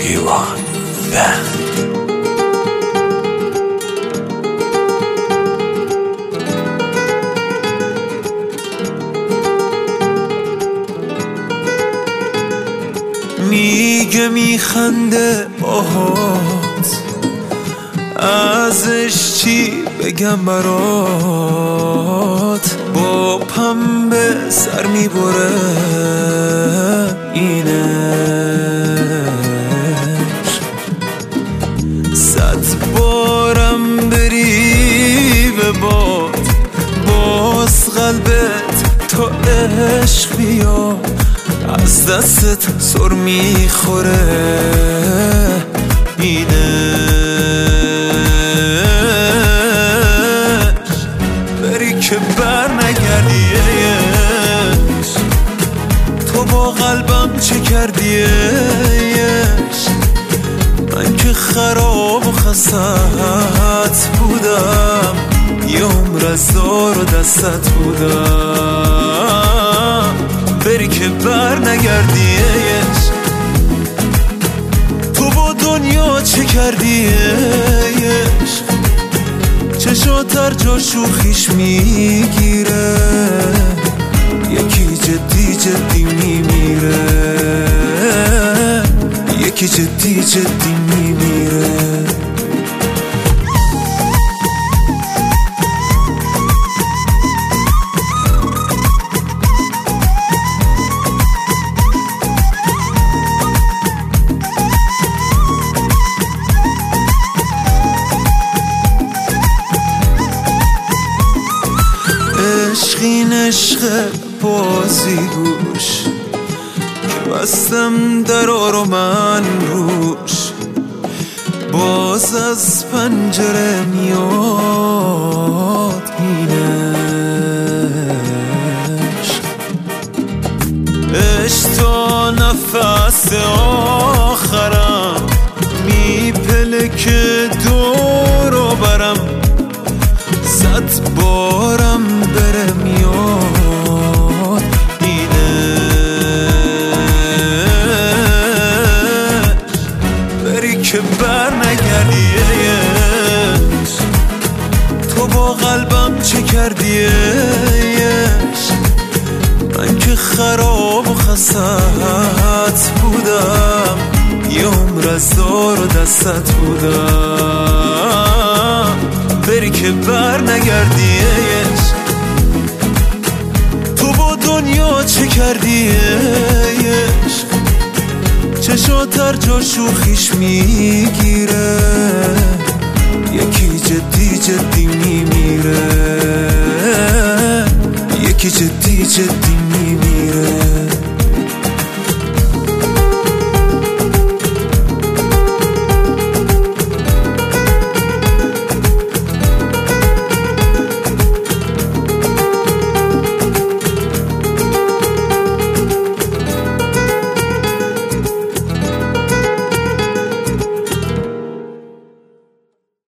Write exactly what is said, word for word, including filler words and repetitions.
You are bad. میگه میخنده باهات، ازش چی بگم برات؟ با پنبه سر میبره اینش، صد بارم بری به باد باز قلبت تا عشق بیاد، از دستت سر میخوره اینش. بری که بر نگردیش، تو با قلبم چه کردیش؟ من که خراب و خستت بودم، یه عمر از دار و دستت بودم. بری که بر نگردیش، تو با دنیا چه کردیش؟ چشاتر جا شوخیش میگیره، یکی جدی جدی میمیره، یکی جدی جدی میمیره. عشقین عشق بازی گوش که بستم درا رو من روش، باز از پنجره میاد اینش. عشق تا نفس آخرم میپلکه دور و برم، صد بارم بره میاد اینش. بری که بر نگردیش، تو با قلبم چه کردیش؟ من که خراب و خستت بودم، یه عمر از دار و دستت بودم. بری که بر نگردیش، تو با دنیا چه کردیش؟ چشاتر جا شوخیش میگیره، یکی جدی جدی میمیره، یکی جدی جدی میمیره.